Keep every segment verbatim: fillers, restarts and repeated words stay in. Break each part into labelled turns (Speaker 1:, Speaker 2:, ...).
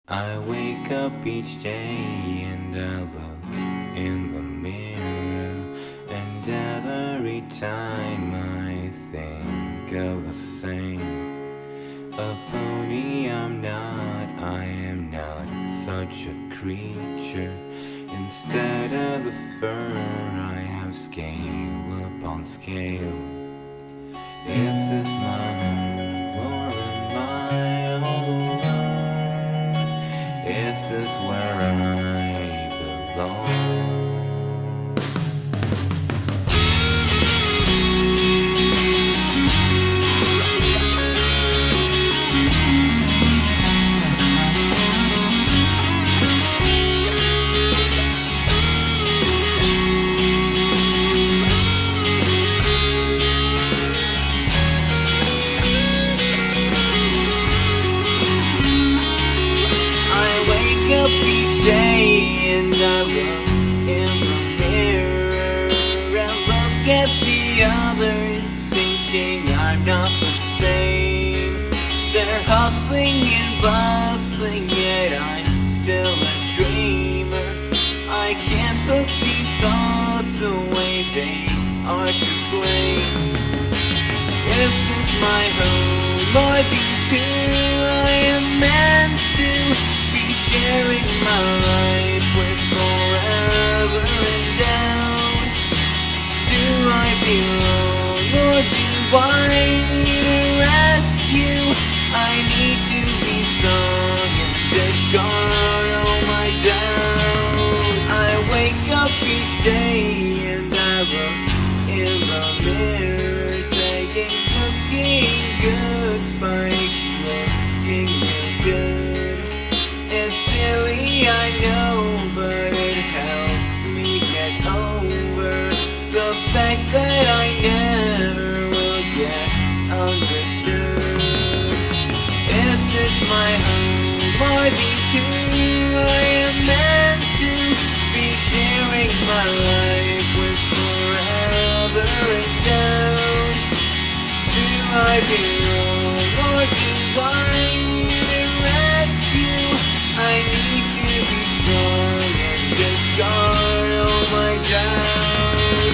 Speaker 1: I wake up each day and I look in the mirror, and every time I think of the same. A pony I'm not, I am not such a creature. Instead of the fur I have scale upon scale. Is this my home or am I all alone? Is this where I belong? Each day and I look in the mirror and look at the others, thinking I'm not the same. They're hustling and bustling, yet I'm still a dreamer. I can't put these thoughts away, they are to blame. Is this my home, or these who I am meant to sharing my life with forever and down? Do I belong, or do I need a rescue? I need to be strong and discard all my doubt. I wake up each day and I look in the mirror, saying looking good, Spike, looking real good. It's silly, I know, but it helps me get over the fact that I never will get understood. Is this my home, or these who I am meant to be sharing my life with forever and down? Do I belong, or do I need a rescue? I need to be strong and discard all my doubt.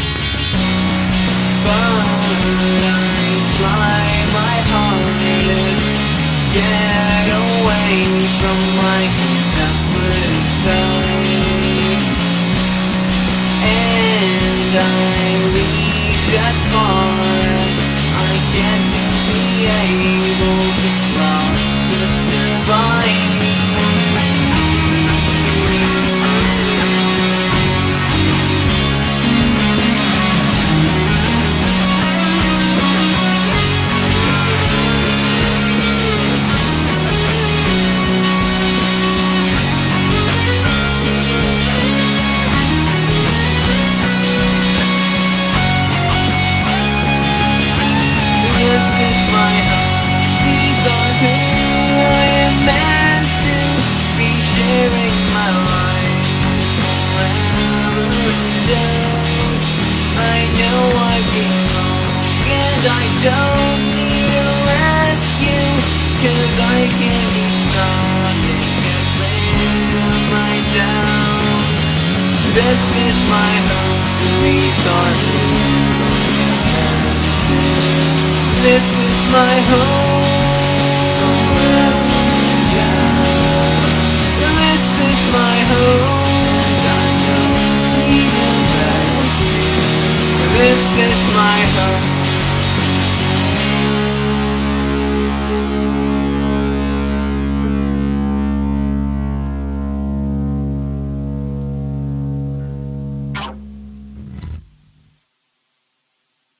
Speaker 1: But I try my hardest to get away from my contemplative side, and I reach as far as I can to be able to cross this divide. I don't need a rescue, 'cause I can be strong and get rid of my doubts. This is my home, these are who I am. This is my home, this is my home, I don't need a rescue. This is my home.